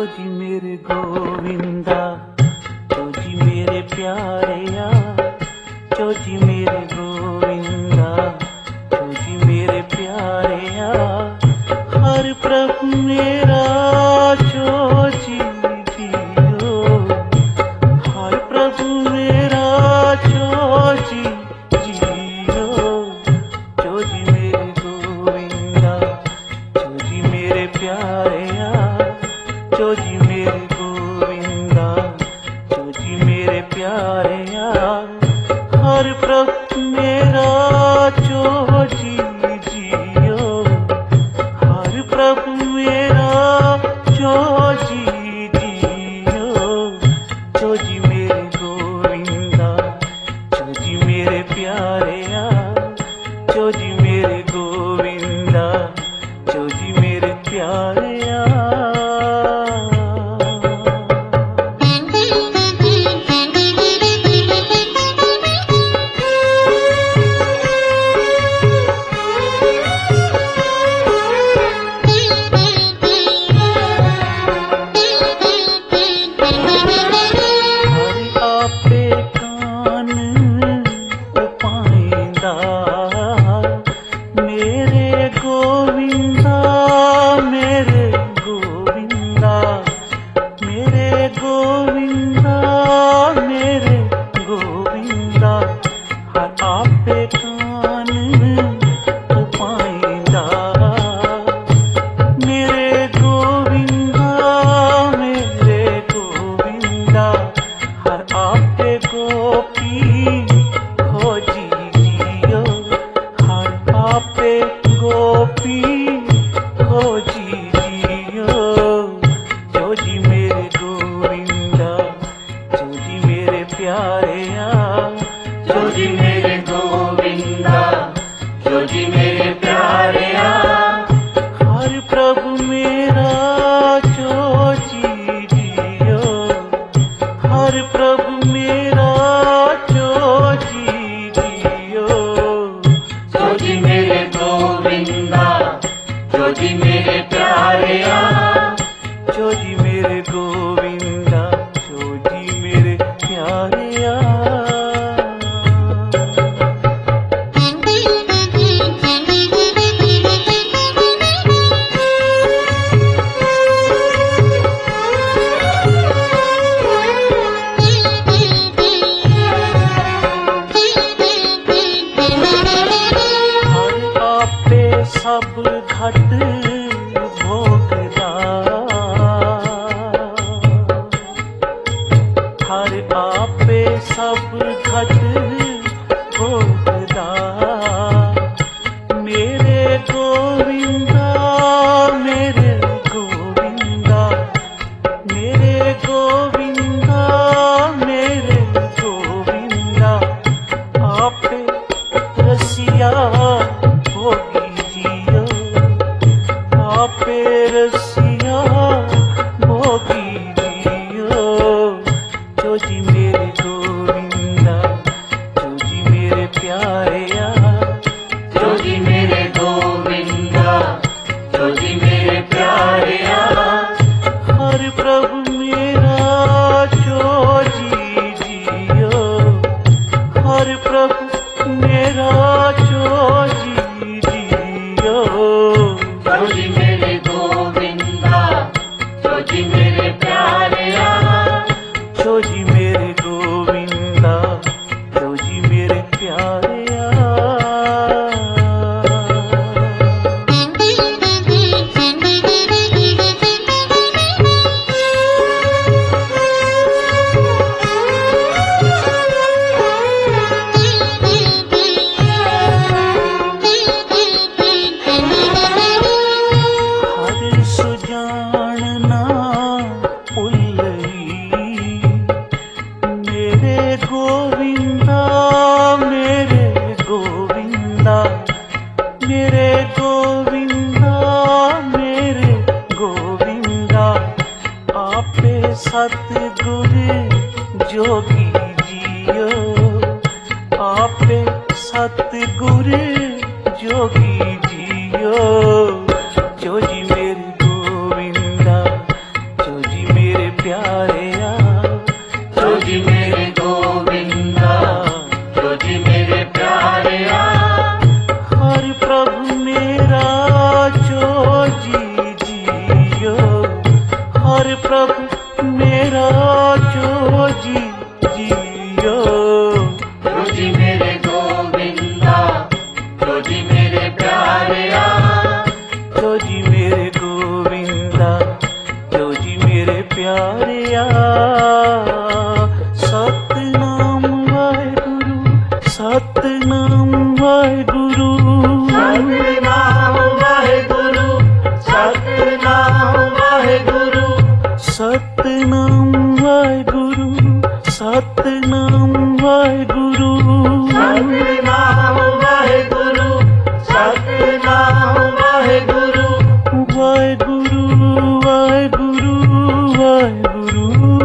जी मेरे गोविंदा, जो जी मेरे प्यारेया, जो जी मेरे गोविंदा, जो जी मेरे प्यारेया, हर प्रभु मेरा जो जी जियो, हर प्रभु मेरा जो जी जियो, जो जी मेरे गोविंदा, जो जी मेरे प्यारेया, जो जी मेरे गोविंदा, जो जी मेरे प्यारेया, हर प्रभु मेरा जो जी जियो, हर प्रभु मेरा जो जी जियो, जो जी मेरे गोविंदा, जो जी मेरे प्यारेया, जो जी मेरे गोविंदा, जो जी मेरे प्यारेया। जो जी मेरे गोविंदा, जो जी मेरे प्यारेया, हर प्रभु मेरा जो जी जियो, हर प्रभु मेरा जो जी जियो, जो जी मेरे गोविंदा, जो जी मेरे प्यारेया, जो जी मेरे गोविंदा, जो जी मेरे प्यारेया। सब घट भोगदा, हर आपे सब घट भोगदा, मेरे गोविंदा, मेरे गोविंदा, मेरे गोविंदा, मेरे गोविंदा, आपे रसिया भोगी रसिया भोगी जियो, जो जी मेरे गोविंदा, जो जी मेरे प्यारेया, जो जी मेरे गोविंदा, जो जी मेरे प्यारेया, हर प्रभु मेरा जो जी जियो, हर प्रभु मेरा जो जी जियो, जो जी मेरे गोविंदा, जो जी मेरे प्यारेया, जो जी मेरे गोविंदा, जो जी मेरे प्यारेया। मेरे गोविंदा, मेरे गोविंदा, आपे सतगुर जोगी जियो, आपे सतगुर जोगी जियो, जो जी मेरे गोविंदा, जो जी हर प्रभु मेरा जो जी जियो। जो जी मेरे गोविंदा, जो जी मेरे प्यारिया, जो जी मेरे गोविंदा, जो जी मेरे प्यारिया। सतनाम वाहेगुरु, सतनाम वाहेगुरु, सतनाम वाहेगुरु, सतनाम वाहेगुरु, सतनाम वाहेगुरु, सतनाम वाहेगुरु, सतनाम वाहेगुरु, सतनाम वाहेगुरु, वाहेगुरु वाहेगुरु वाहेगुरु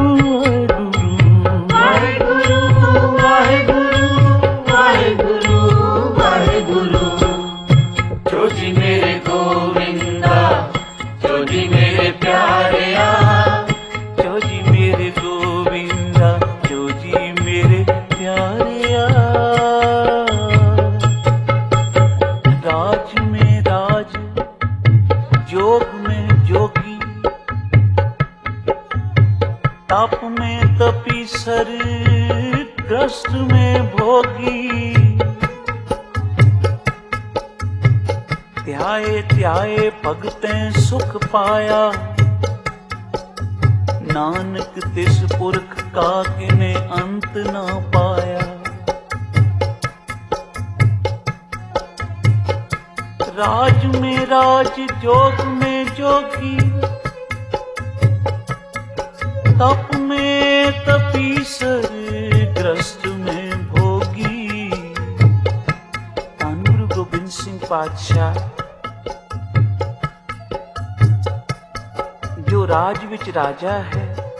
वाहेगुरु। वाहेगुरु वाहेगुरु वाहेगुरु वाहेगुरु। जो जी मेरे गोविंदा, जो जी मेरे प्यारिया, जो जी मेरे गोविंदा, जो जी मेरे प्यारिया। राज में राज, जोग में जोगी, तप में तपीसर, ग्रस्त में भोगी। ध्याए ध्याए भगतें सुख पाया, नानक तिस पुरख का किने अंत ना पाया। राज में राज, जोग में जोगी, तप में तपीसर, ग्रस्त में भोगी। धन गुरु गोबिंद सिंह पातशाह जो राज विच राजा है,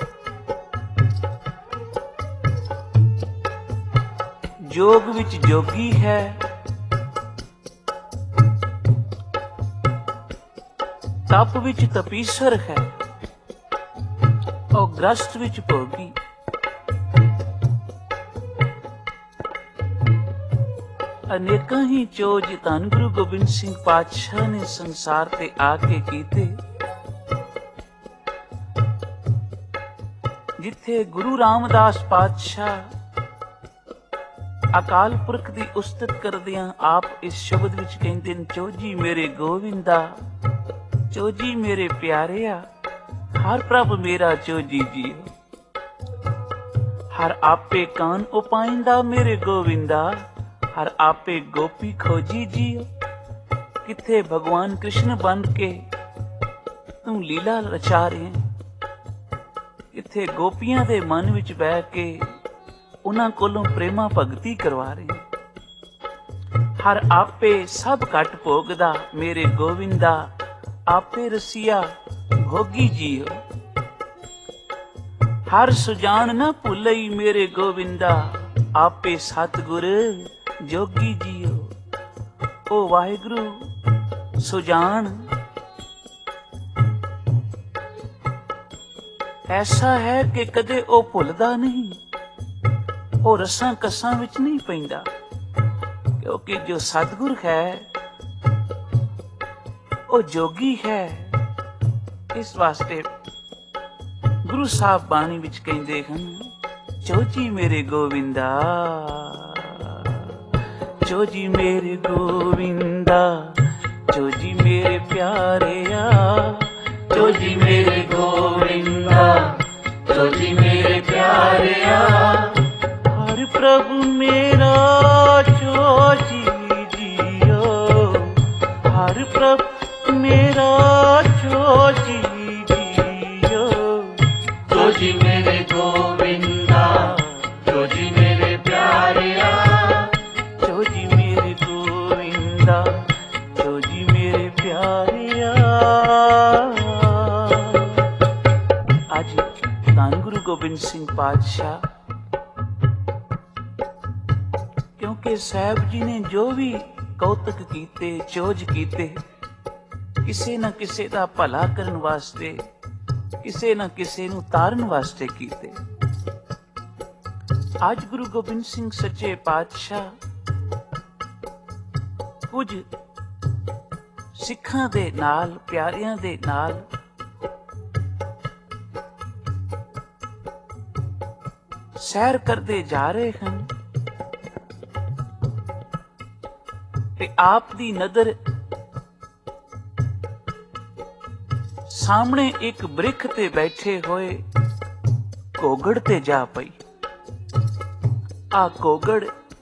जोग विच जोगी है, तप विच तपीसर है और ग्रस्त विच भोगी। अनेकां ही चोज धन गुरु गोबिंद सिंह पातशाह ने संसार ते आके कीते। जिथे गुरु रामदास पातशाह अकाल पुरख दी उस्तत करदियां आप इस शब्द विच कहंदे ने, चोजी मेरे गोविंदा, चोजी मेरे प्यारिया, हर प्रभ मेरा चोजी जियो। हर आपे कान उपाइंदा मेरे गोविंदा, हर आपे गोपी खोजी जियो। किथे भगवान कृष्ण बन के तू लीला रचा रहे, किथे गोपियां दे मन विच बह के उन्हां कोलों प्रेमा भगती करवा रहे। हर आपे सब घट भोगदा मेरे गोविंदा, आपे रसिया भोगी जियो। हर सुजान न भुलई मेरे गोविंदा, आपे सतगुर जोगी जियो। ओ वाहिगुरु सुजान ऐसा है कि कदे ओ भुलदा नहीं, ओ रसां कसां विच नहीं पैंदा, क्योंकि जो सतगुर है ओ जोगी है। इस वास्ते गुरु साहब बाणी विच कहंदे हन, चोजी मेरे गोविंदा, चोजी मेरे गोविंदा, चोजी मेरे प्यारिया, चोजी मेरे गोविंदा, चोजी मेरे प्यारिया। हर प्रभु मेरा चोजी जियो, हर प्रभु मेरा चोजी जियो। चोजी मेरे गोविंदा, चोजी मेरे प्यारिया, चोजी मेरे गोविंदा, चोजी मेरे प्यारिया। आज धन गुरु गोबिंद सिंह पातशाह, क्योंकि साहब जी ने जो भी कौतक कीते, चोज कीते, किसे न किसे दा भला करन वास्ते, किसे न किसे नूं तारन वास्ते कीते। आज गुरु गोबिंद सिंह सच्चे पातशाह कुछ सिखां दे नाल, प्यारियां दे नाल ਸੈਰ ਕਰਦੇ ਜਾ ਰਹੇ ਹਨ ਤੇ ਆਪ ਦੀ ਨਜ਼ਰ ਸਾਹਮਣੇ ਇੱਕ ਬ੍ਰਿਖ ਤੇ ਬੈਠੇ ਹੋਏ ਘੋਗੜ ਤੇ ਜਾ ਪਈ। ਆ ਘੋਗੜ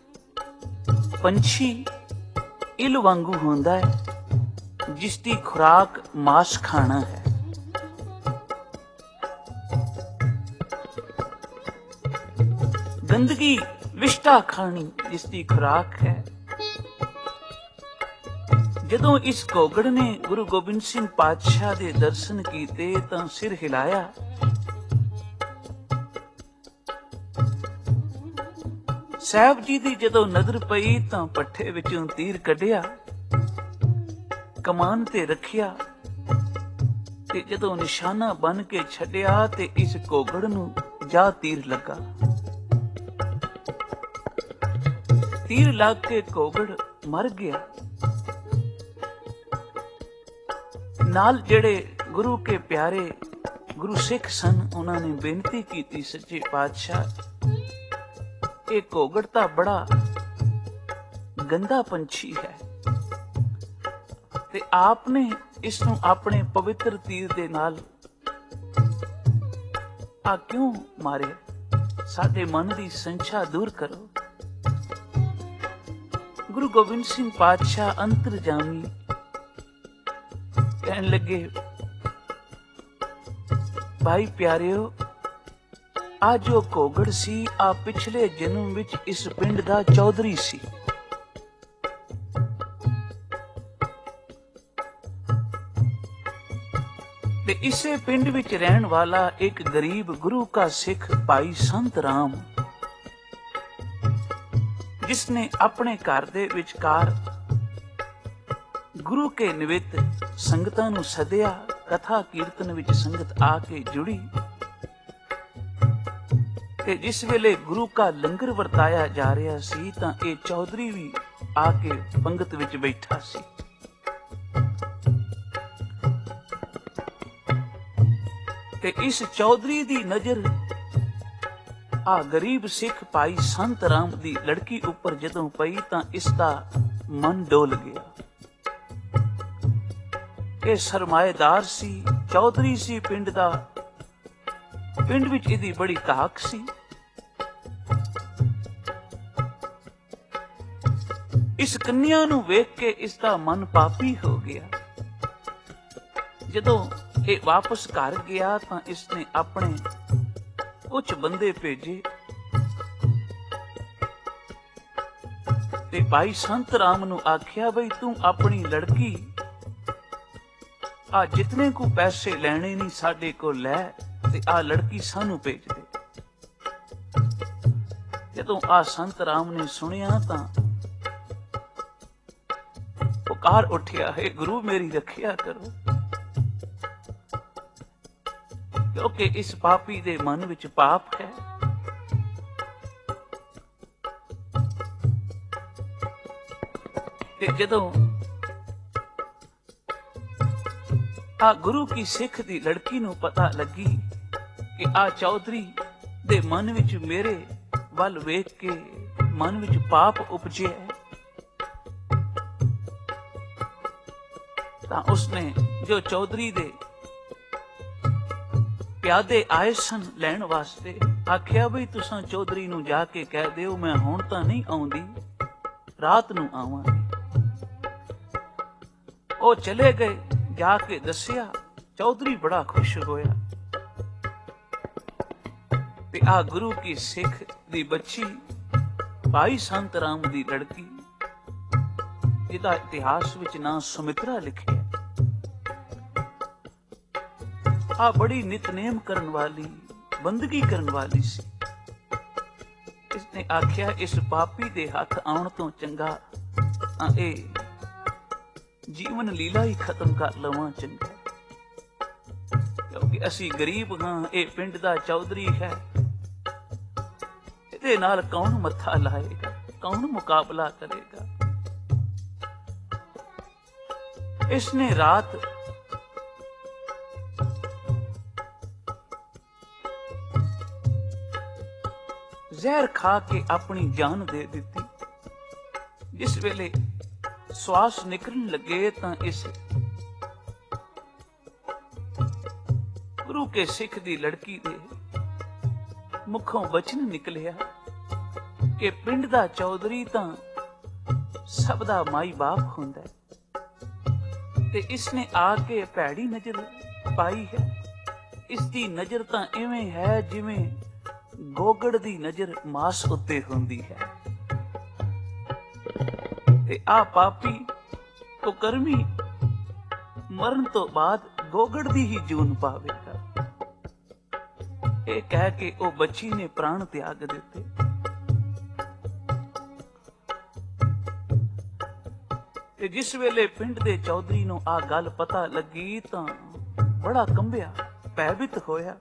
ਪੰਛੀ ਇਲ ਵਾਂਗੂ ਹੁੰਦਾ ਹੈ, ਜਿਸ ਦੀ ਖੁਰਾਕ ਮਾਸ ਖਾਣਾ ਹੈ। ਗੰਦਗੀ ਵਿਸ਼ਟਾ ਖਾਣੀ ਜਿਸ ਦੀ ਖੁਰਾਕ ਹੈ। ਜਦੋਂ ਇਸ ਘੋਗੜ ਨੇ ਗੁਰੂ ਗੋਬਿੰਦ ਸਿੰਘ ਪਾਤਸ਼ਾਹ ਦੇ ਦਰਸ਼ਨ ਕੀਤੇ ਤਾਂ ਸਿਰ ਹਿਲਾਇਆ। ਸਾਹਿਬ ਜੀ ਦੀ ਜਦੋਂ ਨਜ਼ਰ ਪਈ ਤਾਂ ਪੱਠੇ ਵਿੱਚੋਂ ਤੀਰ ਕੱਢਿਆ, ਕਮਾਨ ਤੇ ਰੱਖਿਆ ਤੇ ਜਦੋਂ ਨਿਸ਼ਾਨਾ ਬਨ ਕੇ ਛੱਡਿਆ ਤੇ ਇਸ ਘੋਗੜ ਨੂੰ ਜਾ ਤੀਰ ਲੱਗਾ। ਤੀਰ ਲੱਗ ਕੇ ਘੋਗੜ ਮਰ ਗਿਆ। ਨਾਲ ਜਿਹੜੇ ਗੁਰੂ ਕੇ ਪਿਆਰੇ ਗੁਰੂ ਸਿੱਖ ਸਨ, ਉਹਨਾਂ ਨੇ ਬੇਨਤੀ ਕੀਤੀ, ਸੱਚੇ ਪਾਤਸ਼ਾਹ ਇਹ ਘੋਗੜ ਤਾਂ ਬੜਾ ਗੰਦਾ ਪੰਛੀ ਹੈ ਤੇ ਆਪ ਨੇ ਇਸ ਨੂੰ ਆਪਣੇ ਪਵਿੱਤਰ ਤੀਰ ਦੇ ਨਾਲ ਆ ਕਿਉਂ ਮਾਰਿਆ? ਸਾਡੇ ਮਨ ਦੀ ਸੰਸ਼ਾ ਦੂਰ ਕਰੋ। ਗੁਰੂ ਗੋਬਿੰਦ ਸਿੰਘ ਪਾਤਸ਼ਾਹ ਅੰਤਰਜਾਮੀ ਕਹਿਣ ਲੱਗੇ, ਭਾਈ ਪਿਆਰਿਓ, ਆ ਜੋ ਘੋਗੜ ਸੀ ਆ ਪਿਛਲੇ ਜਨਮ ਵਿੱਚ ਇਸ ਪਿੰਡ ਦਾ ਚੌਧਰੀ ਸੀ। ਤੇ ਇਸੇ ਪਿੰਡ ਵਿੱਚ ਰਹਿਣ ਵਾਲਾ ਇੱਕ ਗਰੀਬ ਗੁਰੂ ਕਾ ਸਿੱਖ ਭਾਈ ਸੰਤ ਰਾਮ, ਜਿਸਨੇ ਆਪਣੇ ਘਰ ਦੇ ਵਿਚਕਾਰ ਗੁਰੂ ਕੇ ਨਿमित्त ਸੰਗਤਾਂ ਨੂੰ ਸੱਦਿਆ। ਕਥਾ ਕੀਰਤਨ ਵਿੱਚ ਸੰਗਤ ਆ ਕੇ ਜੁੜੀ ਤੇ ਜਿਸ ਵੇਲੇ ਗੁਰੂ ਕਾ ਲੰਗਰ ਵਰਤਾਇਆ ਜਾ ਰਿਹਾ ਸੀ ਤਾਂ ਇਹ ਚੌਧਰੀ ਵੀ ਆ ਕੇ ਪੰਗਤ ਵਿੱਚ ਬੈਠਾ ਸੀ। ਤੇ ਇਸ ਚੌਧਰੀ ਦੀ ਨਜ਼ਰ ਆ ਗਰੀਬ ਸਿੱਖ ਭਾਈ ਸੰਤ ਰਾਮ ਦੀ ਲੜਕੀ ਉੱਪਰ ਜਦੋਂ ਪਈ ਤਾਂ ਇਸ ਦਾ ਮਨ ਡੋਲ ਗਿਆ। ਇਹ ਸਰਮਾਏਦਾਰ ਸੀ, ਚੌਧਰੀ ਸੀ ਪਿੰਡ ਦਾ, ਪਿੰਡ ਵਿੱਚ ਇਹਦੀ ਬੜੀ ਧਾਕ ਸੀ। ਇਸ ਕੰਨਿਆ ਨੂੰ ਵੇਖ ਕੇ ਇਸ ਦਾ ਮਨ ਪਾਪੀ ਹੋ ਗਿਆ। ਜਦੋਂ ਇਹ ਵਾਪਸ ਘਰ ਗਿਆ ਤਾਂ ਇਸਨੇ ਆਪਣੇ ਕੁਝ ਬੰਦੇ ਭੇਜੇ ਤੇ ਭਾਈ ਸੰਤ ਰਾਮ ਨੂੰ ਆਖਿਆ, ਬਈ ਤੂੰ ਆਪਣੀ ਲੜਕੀ ਆ ਜਿਤਨੇ ਕੋ ਪੈਸੇ ਲੈਣੇ ਨਹੀਂ ਸਾਡੇ ਕੋਲ ਲੈ ਤੇ ਆ ਲੜਕੀ ਸਾਨੂੰ ਭੇਜ ਦੇ। ਜਦੋਂ ਆ ਸੰਤ ਰਾਮ ਨੇ ਸੁਣਿਆ ਤਾਂ ਪੁਕਾਰ ਉੱਠਿਆ, ਹੈ ਗੁਰੂ ਮੇਰੀ ਰੱਖਿਆ ਕਰੋ, ਕਿਉਂਕਿ ਇਸ ਪਾਪੀ ਦੇ ਮਨ ਵਿੱਚ ਪਾਪ ਹੈ। ਤੇ ਜਦੋਂ ਆ ਗੁਰੂ ਕੀ ਸਿੱਖ ਦੀ ਲੜਕੀ ਨੂੰ ਪਤਾ ਲੱਗੀ ਕਿ ਆ ਚੌਧਰੀ ਦੇ ਮਨ ਵਿੱਚ ਮੇਰੇ ਵੱਲ ਵੇਖ ਕੇ ਮਨ ਵਿੱਚ ਪਾਪ ਉਪਜਿਆ, ਤਾਂ ਉਸਨੇ ਜੋ ਚੌਧਰੀ ਦੇ ਪਿਆਦੇ ਆਏ ਸਨ ਲੈਣ ਵਾਸਤੇ ਆਖਿਆ, ਬਈ ਤੁਸਾਂ ਚੌਧਰੀ ਨੂੰ ਜਾ ਕੇ ਕਹਿ ਦਿਓ ਮੈਂ ਹੁਣ ਤਾਂ ਨਹੀਂ ਆਉਂਦੀ, ਰਾਤ ਨੂੰ ਆਵਾਂਗੀ। ਉਹ ਚਲੇ ਗਏ। ਜਾ ਕੇ ਦੱਸਿਆ, ਚੌਧਰੀ ਬੜਾ ਖੁਸ਼ ਹੋਇਆ ਤੇ ਆ ਗੁਰੂ ਕੀ ਸਿੱਖ ਦੀ ਬੱਚੀ ਭਾਈ ਸੰਤ ਰਾਮ ਦੀ ਲੜਕੀ, ਜਿਹਦਾ ਇਤਿਹਾਸ ਵਿੱਚ ਨਾਂ ਸੁਮਿਤਰਾ ਲਿਖਿਆ, ਆ ਬੜੀ ਨਿਤਨੇਮ ਕਰਨ ਵਾਲੀ, ਬੰਦਗੀ ਕਰਨ ਵਾਲੀ ਸੀ। ਇਸਨੇ ਆਖਿਆ, ਇਸ ਪਾਪੀ ਦੇ ਹੱਥ ਆਉਣ ਤੋਂ ਚੰਗਾ ਇਹ ਜੀਵਨ ਲੀਲਾ ਹੀ ਖਤਮ ਕਰ ਲਵਾਂ ਚੰਗਾ, ਕਿਉਂਕਿ ਅਸੀਂ ਗਰੀਬ ਹਾਂ, ਇਹ ਪਿੰਡ ਦਾ ਚੌਧਰੀ ਹੈ, ਇਹਦੇ ਨਾਲ ਕੌਣ ਮੱਥਾ ਲਾਏਗਾ, ਕੌਣ ਮੁਕਾਬਲਾ ਕਰੇਗਾ। ਇਸਨੇ ਰਾਤ ਜ਼ਹਿਰ ਖਾ ਕੇ ਆਪਣੀ ਜਾਨ ਦੇ ਦਿੱਤੀ। ਜਿਸ ਵੇਲੇ ਸਵਾਸ ਨਿਕਲਣ ਲੱਗੇ ਤਾਂ ਇਸ ਗੁਰੂ ਕੇ ਸਿੱਖ ਦੀ ਲੜਕੀ ਦੇ ਮੁਖੋਂ ਬਚਨ ਨਿਕਲਿਆ ਕਿ ਪਿੰਡ ਦਾ ਚੌਧਰੀ ਤਾਂ ਸਭ ਦਾ ਮਾਈ ਬਾਪ ਹੁੰਦਾ ਹੈ ਤੇ ਇਸਨੇ ਆ ਕੇ ਭੈੜੀ ਨਜ਼ਰ ਪਾਈ ਹੈ। ਇਸ ਦੀ ਨਜ਼ਰ ਤਾਂ ਇਵੇਂ ਹੈ ਜਿਵੇਂ ਗੋਗੜ ਦੀ ਨਜ਼ਰ ਮਾਸ ਉੱਤੇ ਹੁੰਦੀ ਹੈ ਤੇ ਆ ਪਾਪੀ ਕੁਕਰਮੀ ਮਰਨ ਤੋਂ ਬਾਅਦ ਗੋਗੜ ਦੀ ਹੀ ਜੂਨ ਪਾਵੇਗਾ। ਇਹ ਕਹਿ ਕੇ ਉਹ ਬੱਚੀ ਨੇ ਪ੍ਰਾਣ ਤਿਆਗ ਦਿੱਤੇ। ਤੇ ਜਿਸ ਵੇਲੇ ਪਿੰਡ ਦੇ ਚੌਧਰੀ ਨੂੰ ਆ ਗੱਲ ਪਤਾ ਲੱਗੀ ਤਾਂ ਬੜਾ ਕੰਬਿਆ, ਭੈਭੀਤ ਹੋਇਆ।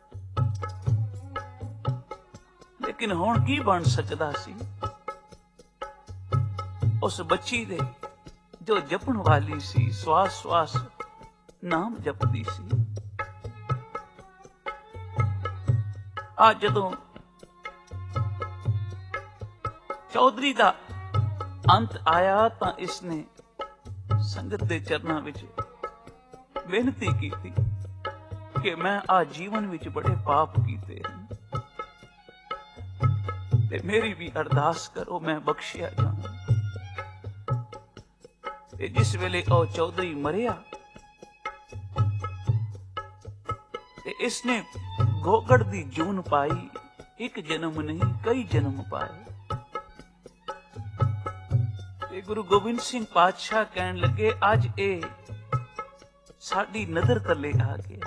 ਲੇਕਿਨ ਹੁਣ ਕੀ ਬਣ ਸਕਦਾ ਸੀ? ਉਸ ਬੱਚੀ ਦੇ ਜੋ ਜਪਣ ਵਾਲੀ ਸੀ, ਸਵਾਸ ਸਵਾਸ ਨਾਮ ਜਪਦੀ ਸੀ। ਆ ਜਦੋਂ ਚੌਧਰੀ ਦਾ ਅੰਤ ਆਇਆ ਤਾਂ ਇਸਨੇ ਸੰਗਤ ਦੇ ਚਰਨਾਂ ਵਿੱਚ ਬੇਨਤੀ ਕੀਤੀ ਕਿ ਮੈਂ ਆ ਜੀਵਨ ਵਿੱਚ ਬੜੇ ਪਾਪ ਕੀਤੇ ਹਨ ਤੇ ਮੇਰੀ ਵੀ ਅਰਦਾਸ ਕਰੋ ਮੈਂ ਬਖਸ਼ਿਆ ਜਾਵਾਂ। ਤੇ ਜਿਸ ਵੇਲੇ ਉਹ ਚੌਧਰੀ ਮਰਿਆ ਤੇ ਇਸਨੇ ਗੋਗੜ ਦੀ ਜੂਨ ਪਾਈ। ਇੱਕ ਜਨਮ ਨਹੀਂ ਕਈ ਜਨਮ ਪਾਏ। ਤੇ ਗੁਰੂ ਗੋਬਿੰਦ ਸਿੰਘ ਪਾਤਸ਼ਾਹ ਕਹਿਣ ਲੱਗੇ ਅੱਜ ਇਹ ਸਾਡੀ ਨਜ਼ਰ ਥੱਲੇ ਆ ਗਿਆ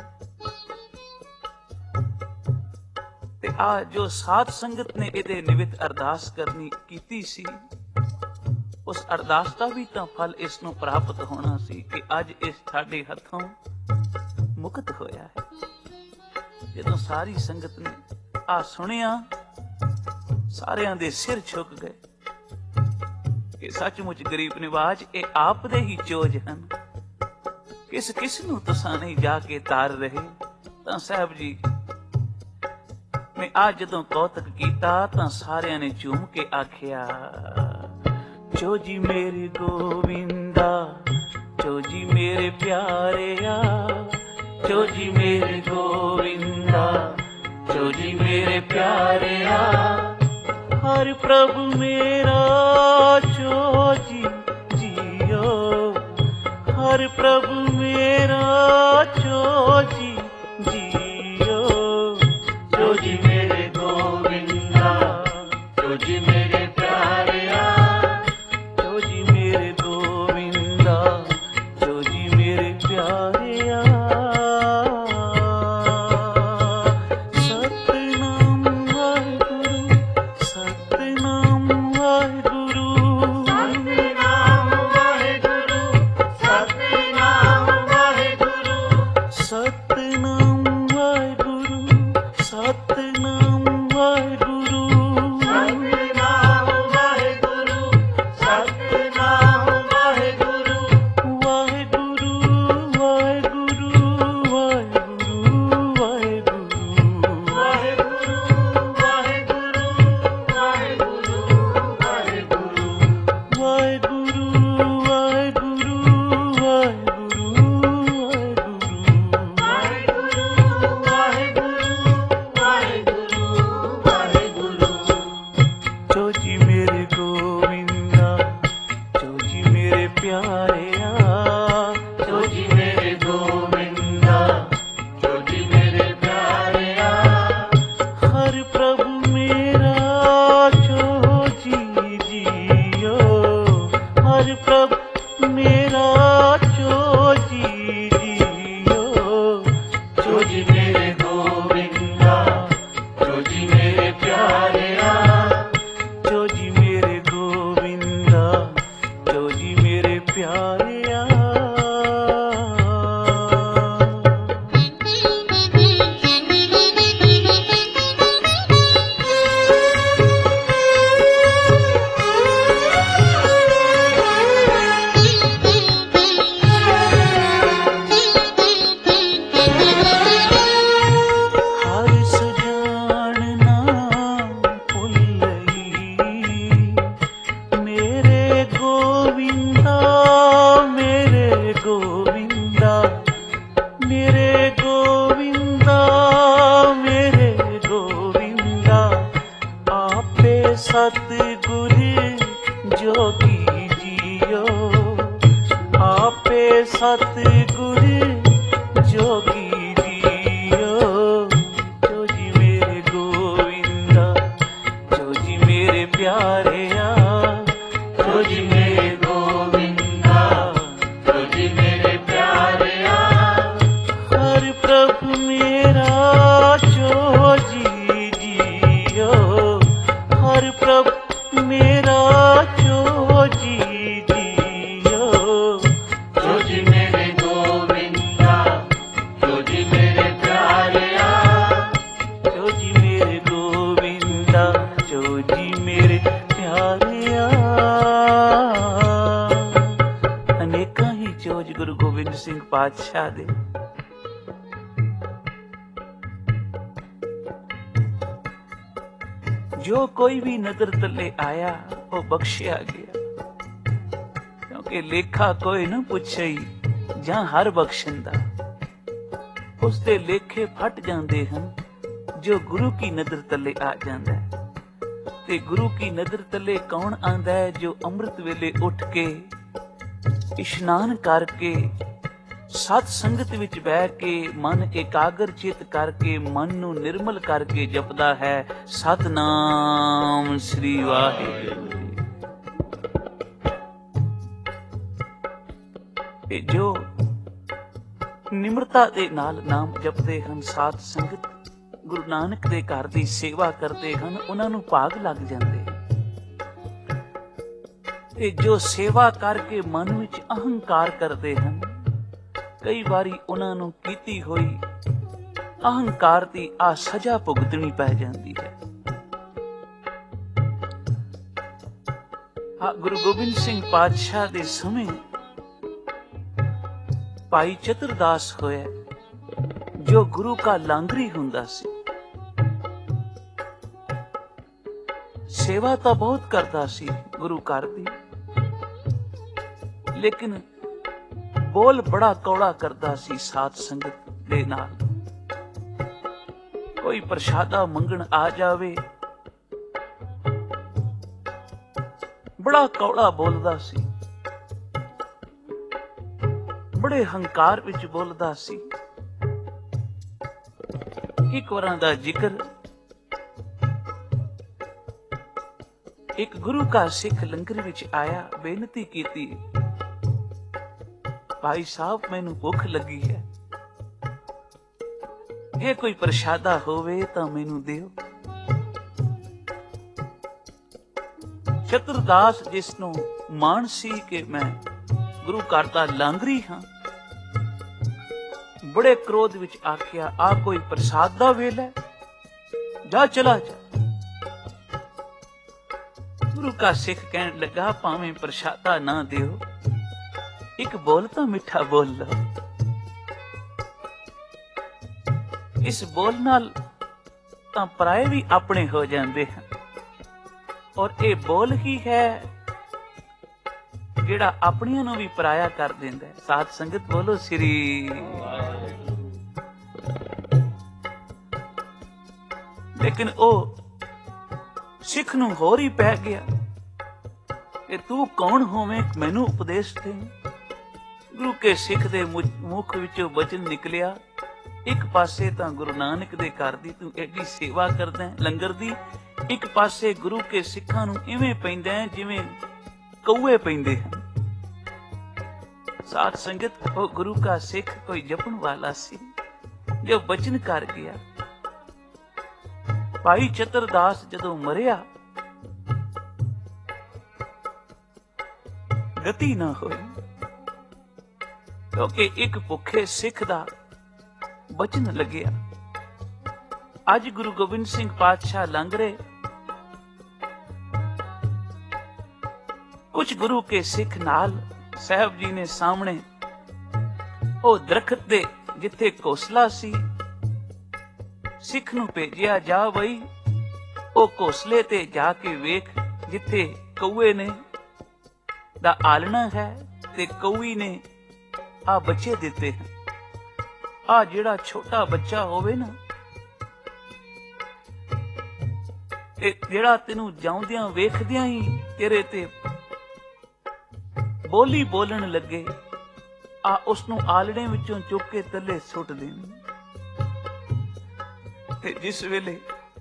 ਤੇ ਆ ਜੋ ਸਾਧ ਸੰਗਤ ਨੇ ਇਹਦੇ ਨਿਮਿਤ ਅਰਦਾਸ ਕਰਨੀ ਕੀਤੀ ਸੀ, ਉਸ ਅਰਦਾਸ ਦਾ ਵੀ ਤਾਂ ਫਲ ਇਸ ਨੂੰ ਪ੍ਰਾਪਤ ਹੋਣਾ ਸੀ ਕਿ ਅੱਜ ਇਸ ਸਾਡੇ ਹੱਥੋਂ ਮੁਕਤ ਹੋਇਆ ਹੈ। ਜਦੋਂ ਸਾਰੀ ਸੰਗਤ ਨੇ ਆ ਸੁਣਿਆ ਸਾਰਿਆਂ ਦੇ ਸਿਰ ਝੁਕ ਗਏ ਕਿ ਸੱਚਮੁੱਚ ਗਰੀਬ ਨਿਵਾਜ ਇਹ ਆਪ ਦੇ ਹੀ ਚੋਜ ਹਨ। ਕਿਸ ਕਿਸ ਨੂੰ ਤੁਸਾਂ ਨਹੀਂ ਜਾ ਕੇ ਤਾਰ ਰਹੇ। ਤਾਂ ਸਾਹਿਬ ਜੀ ਨੇ ਆ ਜਦੋਂ ਕੌਤਕ ਕੀਤਾ ਤਾਂ ਸਾਰਿਆਂ ਨੇ ਝੂਮ ਕੇ ਆਖਿਆ ਚੋਜੀ ਮੇਰੇ ਗੋਵਿੰਦਾ, ਚੋਜੀ ਮੇਰੇ ਪਿਆਰਿਆ, ਚੋਜੀ ਮੇਰੇ ਗੋਵਿੰਦਾ, ਚੋਜੀ ਮੇਰੇ ਪਿਆਰਿਆ। ਹਰ ਪ੍ਰਭੂ ਮੇਰਾ ਚੋਜੀ ਜੀਓ, ਹਰ ਪ੍ਰਭੂ ਮੇਰਾ ਚੋਜੀ ਜੀਓ। ਚੋਜੀ ਮੇਰੇ ਗੋਵਿੰਦਾ, ਚੋਜੀ ਮੇਰੇ ਪਿਆਰਿਆ, ਚੋਜੀ ਮੇਰੇ ਗੋਵਿੰਦਾ, ਚੋਜੀ ਮੇਰੇ ਪਿਆਰਿਆ। प्रभ मेरा चोजी जियो, हर प्रभ मेरा चोजी जियो। चोजी मेरे गोविंदा, चोजी मेरे प्यारिया, चोजी मेरे गोविंदा, चोजी मेरे प्यारिया। अनेकां ही चोज गुरु गोबिंद सिंह पातशाह दे। जो कोई भी नजर तले आया वो बख्शिया गया, क्योंकि लेखा कोई न पुछई ਜਾਂ ਹਰ ਬਖਸ਼ਣ ਦਾ। ਉਸ ਦੇ ਲੇਖੇ ਫਟ ਜਾਂਦੇ ਹਨ ਜੋ ਗੁਰੂ ਕੀ ਨਜ਼ਰ ਤਲੇ ਆ ਜਾਂਦਾ ਹੈ। ਤੇ ਗੁਰੂ ਕੀ ਨਜ਼ਰ ਤਲੇ ਕੌਣ ਆਂਦਾ ਹੈ? ਜੋ ਅੰਮ੍ਰਿਤ ਵੇਲੇ ਉੱਠ ਕੇ ਇਸ਼ਨਾਨ ਕਰਕੇ ਸਤ ਸੰਗਤ ਵਿੱਚ ਬਹਿ ਕੇ ਮਨ ਇਕਾਗਰ ਚਿਤ ਕਰਕੇ ਮਨ ਨੂੰ ਨਿਰਮਲ ਕਰਕੇ ਜਪਦਾ ਹੈ ਸਤਨਾਮ ਸ੍ਰੀ ਵਾਹਿਗੁਰੂ। ਤੇ ਜੋ ਨਿਮਰਤਾ ਦੇ ਨਾਲ ਨਾਮ ਜਪਦੇ ਹਨ, ਸਾਧ ਸੰਗਤ ਗੁਰੂ ਨਾਨਕ ਦੇ ਘਰ ਦੀ ਸੇਵਾ ਕਰਦੇ ਹਨ, ਉਹਨਾਂ ਨੂੰ ਭਾਗ ਲੱਗ ਜਾਂਦੇ। ਤੇ ਜੋ ਸੇਵਾ ਕਰਕੇ ਮਨ ਵਿੱਚ ਅਹੰਕਾਰ ਕਰਦੇ ਹਨ, ਕਈ ਵਾਰੀ ਉਹਨਾਂ ਨੂੰ ਕੀਤੀ ਹੋਈ ਅਹੰਕਾਰ ਦੀ ਆ ਸਜ਼ਾ ਭੁਗਤਣੀ ਪੈ ਜਾਂਦੀ ਹੈ। ਗੁਰੂ ਗੋਬਿੰਦ ਸਿੰਘ ਪਾਤਸ਼ਾਹ ਦੇ ਸਮੇਂ ਭਾਈ ਚਤੁਰਦਾਸ ਹੋਇਆ, ਜੋ ਗੁਰੂ ਕਾ ਲਾਂਗਰੀ ਹੁੰਦਾ ਸੀ। ਸੇਵਾ ਤਾਂ ਬਹੁਤ ਕਰਦਾ ਸੀ ਗੁਰੂ ਘਰ ਦੀ, ਲੇਕਿਨ ਬੋਲ ਬੜਾ ਕੌੜਾ ਕਰਦਾ ਸੀ ਸਾਧ ਸੰਗਤ ਦੇ ਨਾਲ। ਕੋਈ ਪ੍ਰਸ਼ਾਦਾ ਮੰਗਣ ਆ ਜਾਵੇ, ਬੜਾ ਕੌੜਾ ਬੋਲਦਾ ਸੀ, ਬੜੇ ਹੰਕਾਰ ਵਿੱਚ ਬੋਲਦਾ ਸੀ। ਇੱਕ ਵਾਰਾਂ ਦਾ ਜ਼ਿਕਰ, ਇੱਕ ਗੁਰੂ ਕਾ ਸਿੱਖ ਲੰਗਰ ਵਿੱਚ ਆਇਆ, ਬੇਨਤੀ ਕੀਤੀ, ਭਾਈ ਸਾਹਿਬ ਮੈਨੂੰ ਭੁੱਖ ਲੱਗੀ ਹੈ, ਜੇ ਕੋਈ ਪ੍ਰਸ਼ਾਦਾ ਹੋਵੇ ਤਾਂ ਮੈਨੂੰ ਦਿਓ। ਚਤੁਰਦਾਸ, ਜਿਸ ਨੂੰ ਮਾਣ ਸੀ ਕਿ ਮੈਂ ਗੁਰੂ ਘਰ ਦਾ ਲਾਂਗਰੀ ਹਾਂ, ਬੜੇ ਕ੍ਰੋਧ ਵਿੱਚ ਆਖਿਆ, ਆ ਕੋਈ ਪ੍ਰਸਾਦ ਦਾ ਵੇਲਾ ਹੈ, ਜਾ ਚਲਾ ਜਾ। ਗੁਰੂ ਕਾ ਸਿੱਖ ਕਹਿਣ ਲੱਗਾ, ਭਾਵੇਂ ਪ੍ਰਸ਼ਾਦਾ ਨਾ ਦਿਓ, ਇੱਕ ਬੋਲ ਤਾਂ ਮਿੱਠਾ ਬੋਲ ਲਓ। ਇਸ ਬੋਲ ਨਾਲ ਤਾਂ ਪਰਾਏ ਵੀ ਆਪਣੇ ਹੋ ਜਾਂਦੇ ਹਨ, ਔਰ ਇਹ ਬੋਲ ਹੀ ਹੈ ਜਿਹੜਾ ਆਪਣਿਆਂ ਨੂੰ ਵੀ ਪਰਾਇਆ ਕਰ ਦਿੰਦਾ ਹੈ। ਸਾਧ ਸੰਗਤ ਬੋਲੋ ਸ੍ਰੀ। ਲੇਕਿਨ ਉਹ ਸਿੱਖ ਨੂੰ ਹੋਰ ਹੀ ਪੈ ਗਿਆ ਕਿ ਤੂੰ ਕੌਣ ਹੋਵੇਂ, ਮੈਨੂੰ ਉਪਦੇਸ਼ ਦੇ। ਗੁਰੂ ਕੇ ਸਿੱਖ ਦੇ ਮੁਖ ਵਿੱਚੋਂ ਵਚਨ ਨਿਕਲਿਆ, ਇੱਕ ਪਾਸੇ ਤਾਂ ਗੁਰੂ ਨਾਨਕ ਦੇ ਘਰ ਦੀ ਤੂੰ ਐਡੀ ਸੇਵਾ ਕਰਦਾ ਲੰਗਰ ਦੀ, ਇੱਕ ਪਾਸੇ ਗੁਰੂ ਕੇ ਸਿੱਖਾਂ ਨੂੰ ਇਵੇਂ ਪੈਂਦਾ ਜਿਵੇਂ ਕਊਏ ਪੈਂਦੇ ਹਨ। ਸਾਧ ਸੰਗਤ, ਉਹ ਗੁਰੂ ਕਾ ਸਿੱਖ ਕੋਈ ਜਪਣ ਵਾਲਾ ਸੀ ਜੋ ਬਚਨ ਕਰ ਗਿਆ। ਭਾਈ ਚਤੁਰਦਾਸ ਜਦੋਂ ਮਰਿਆ, ਗਤੀ ਨਾ ਹੋਈ, ਕਿਉਂਕਿ ਇੱਕ ਭੁੱਖੇ ਸਿੱਖ ਦਾ ਬਚਨ ਲੱਗਿਆ। ਅੱਜ ਗੁਰੂ ਗੋਬਿੰਦ ਸਿੰਘ ਪਾਤਸ਼ਾਹ ਲੰਘ ਰਹੇ, ਕੁਝ ਗੁਰੂ ਕੇ ਸਿੱਖ ਨਾਲ ਸਾਹਿਬ ਜੀ ਨੇ ਸਾਹਮਣੇ ਉਹ ਦਰਖਤ ਦੇ ਜਿੱਥੇ ਘੋਸਲਾ ਸੀ, ਸਿੱਖ ਨੂੰ ਭੇਜਿਆ, ਜਾ ਬਈ ਉਹ ਘੋਸਲੇ ਤੇ ਜਾ ਕੇ ਵੇਖ, ਜਿੱਥੇ ਕਊਏ ਨੇ ਦਾ ਆਲਣਾ ਹੈ ਤੇ ਕਊਈ ਨੇ ਆ ਬੱਚੇ ਦਿੱਤੇ ਹਨ। ਆ ਜਿਹੜਾ ਛੋਟਾ ਬੱਚਾ ਹੋਵੇ ਨਾ, ਤੇ ਜਿਹੜਾ ਤੈਨੂੰ ਜਾਉਂਦਿਆਂ ਵੇਖਦਿਆਂ ਹੀ ਤੇਰੇ ਤੇ ਬੋਲੀ ਬੋਲਣ ਲੱਗੇ, ਆ ਉਸਨੂੰ ਆਲਣੇ ਵਿੱਚੋਂ ਚੁੱਕ ਕੇ ਥੱਲੇ ਸੁੱਟ ਦੇਣੀ। ਤੇ ਜਿਸ ਵੇਲੇ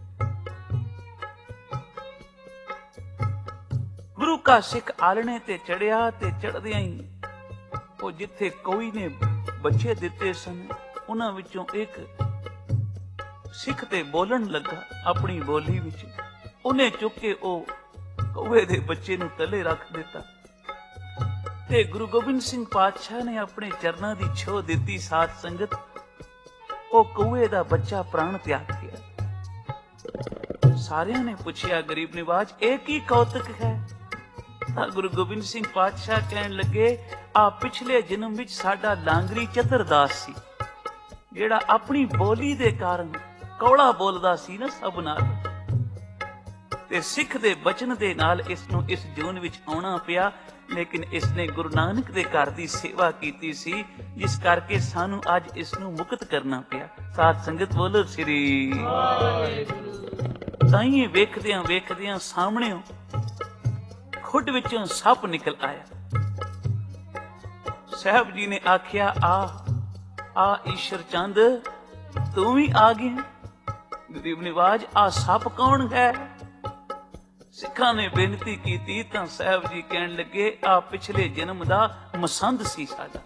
ਗੁਰੂ ਕਾ ਸਿੱਖ ਆਲਣੇ ਤੇ ਚੜਿਆ, ਤੇ ਚੜਦਿਆਂ ਹੀ ਉਹ ਜਿੱਥੇ ਕੋਈ ਨੇ ਬੱਚੇ ਦਿੱਤੇ ਸਨ, ਉਹਨਾਂ ਵਿੱਚੋਂ ਇੱਕ ਸਿੱਖ ਤੇ ਬੋਲਣ ਲੱਗਾ ਆਪਣੀ ਬੋਲੀ ਵਿੱਚ। ਉਹਨੇ ਚੁੱਕ ਕੇ ਉਹ ਕਊਏ ਦੇ ਬੱਚੇ ਨੂੰ ਤਲੇ ਰੱਖ ਦਿੱਤਾ ਤੇ ਗੁਰੂ ਗੋਬਿੰਦ ਸਿੰਘ ਪਾਤਸ਼ਾਹ ਨੇ ਆਪਣੇ ਚਰਨਾਂ ਦੀ ਛੋਹ ਦਿੱਤੀ। ਸਾਧ ਸੰਗਤ, ਉਹ ਕਊਏ ਦਾ ਬੱਚਾ ਪ੍ਰਾਣ ਤਿਆਗ ਗਿਆ। ਸਾਰਿਆਂ ਨੇ ਪੁੱਛਿਆ ਗਰੀਬ ਨਿਵਾਜ, ਇਹ ਕੀ ਕੌਤਕ ਹੈ? ਤਾਂ ਗੁਰੂ ਗੋਬਿੰਦ ਸਿੰਘ ਪਾਤਸ਼ਾਹ ਕਹਿਣ ਲੱਗੇ, ਆ ਪਿਛਲੇ ਜਨਮ ਵਿੱਚ ਸਾਡਾ ਲਾਂਗਰੀ ਚਤਰਦਾਸ ਸੀ, ਜਿਹੜਾ ਆਪਣੀ ਬੋਲੀ ਦੇ ਕਾਰਨ ਕੌੜਾ ਬੋਲਦਾ ਸੀ ਨਾ ਸਭ ਨਾਲ, ਤੇ ਸਿੱਖ ਦੇ ਬਚਨ ਦੇ ਨਾਲ ਇਸ ਨੂੰ ਇਸ ਜੂਨ ਵਿੱਚ ਆਉਣਾ ਪਿਆ। ਲੇਕਿਨ ਇਸਨੇ ਗੁਰੂ ਨਾਨਕ ਦੇ ਘਰ ਦੀ ਸੇਵਾ ਕੀਤੀ ਸੀ, ਜਿਸ ਕਰਕੇ ਸਾਨੂੰ ਅੱਜ ਇਸ ਨੂੰ ਮੁਕਤ ਕਰਨਾ ਪਿਆ। ਸਾਧ ਸੰਗਤ ਬੋਲੋ ਸ੍ਰੀ ਵਾਹਿਗੁਰੂ। ਤਾਈਂ ਵੇਖਦਿਆਂ ਵੇਖਦਿਆਂ ਸਾਹਮਣਿਓਂ ਖੁੱਡ ਵਿੱਚੋਂ ਸੱਪ ਨਿਕਲ ਆਇਆ। ਸਾਹਿਬ ਜੀ ਨੇ ਆਖਿਆ, ਆ ਈਸ਼ਰ ਚੰਦ, ਤੂੰ ਵੀ ਆ ਗਿਆ? ਗਰੀਬ ਨਿਵਾਜ, ਆ ਸੱਪ ਕੌਣ ਹੈ? ਸਿੱਖਾਂ ਨੇ ਬੇਨਤੀ ਕੀਤੀ ਤਾਂ ਸਾਹਿਬ ਜੀ ਕਹਿਣ ਲੱਗੇ, ਆ ਪਿਛਲੇ ਜਨਮ ਦਾ ਮਸੰਦ ਸੀ ਸਾਡਾ,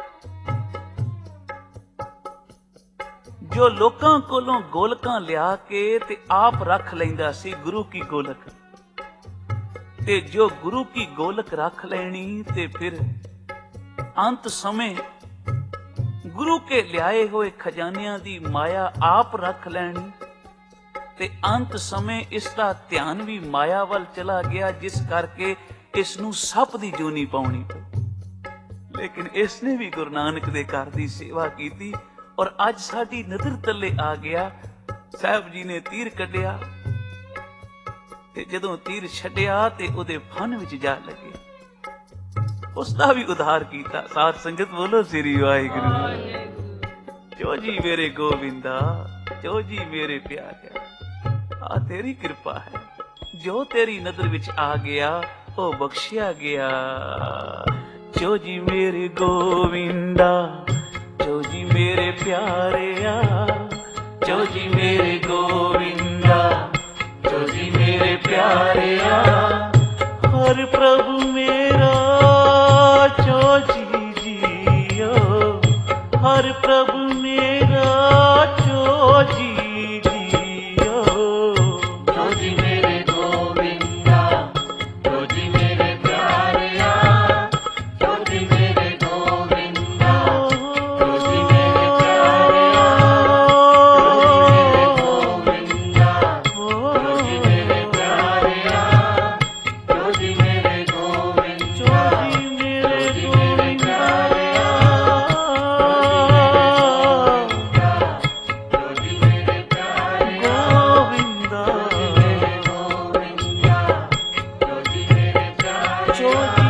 ਜੋ ਲੋਕਾਂ ਕੋਲੋਂ ਗੋਲਕਾਂ ਲਿਆ ਕੇ ਤੇ ਆਪ ਰੱਖ ਲੈਂਦਾ ਸੀ ਗੁਰੂ ਕੀ ਗੋਲਕ। ਤੇ ਜੋ ਗੁਰੂ ਕੀ ਗੋਲਕ ਰੱਖ ਲੈਣੀ ਤੇ ਫਿਰ ਅੰਤ ਸਮੇਂ ਗੁਰੂ ਕੇ ਲਿਆਏ ਹੋਏ ਖਜ਼ਾਨਿਆਂ ਦੀ ਮਾਇਆ ਆਪ ਰੱਖ ਲੈਣੀ, ਤੇ ਅੰਤ ਸਮੇਂ ਇਸ ਦਾ ਧਿਆਨ ਵੀ ਮਾਇਆ ਵੱਲ ਚਲਾ ਗਿਆ, ਜਿਸ ਕਰਕੇ ਇਸ ਨੂੰ ਸੱਪ ਦੀ ਜੂਨੀ ਪਾਉਣੀ ਪਈ। ਲੇਕਿਨ ਇਸ ਨੇ ਵੀ ਗੁਰੂ ਨਾਨਕ ਦੇ ਘਰ ਦੀ ਸੇਵਾ ਕੀਤੀ ਔਰ ਅੱਜ ਸਾਡੀ ਨਜ਼ਰ ਤੱਲੇ ਆ ਗਿਆ। ਸਾਹਿਬ ਜੀ ਨੇ ਤੀਰ ਕੱਢਿਆ ਤੇ ਜਦੋਂ ਤੀਰ ਛੱਡਿਆ ਤੇ ਉਹਦੇ ਫਨ ਵਿੱਚ ਜਾ ਲੱਗੇ, ਉਸ ਦਾ ਵੀ ਉਧਾਰ ਕੀਤਾ। ਸਾਧ ਸੰਗਤ ਬੋਲੋ ਸ੍ਰੀ ਵਾਹਿਗੁਰੂ। ਜੋ ਜੀ ਮੇਰੇ ਗੋਵਿੰਦਾ, ਜੋ ਜੀ ਮੇਰੇ ਪਿਆਰਿਆ, ਆ ਤੇਰੀ ਕਿਰਪਾ ਹੈ, ਜੋ ਤੇਰੀ ਨਜ਼ਰ ਵਿੱਚ ਆ ਗਿਆ ਉਹ ਬਖਸ਼ਿਆ ਗਿਆ। ਜੋ ਜੀ ਮੇਰੇ ਗੋਵਿੰਦਾ, ਜੋ ਜੀ ਮੇਰੇ ਪਿਆਰਿਆ, ਜੋ ਜੀ ਮੇਰੇ ਗੋਵਿੰਦਾ, ਜੋ ਜੀ ਮੇਰੇ ਪਿਆਰਿਆ। ਹਰ ਪ੍ਰਭੂ ਮੇਰਾ ਜੋ ਜੀ ਜੀਓ, ਹਰ ਪ੍ਰਭੂ ਮੇਰਾ ਜੋ ਜੀ जो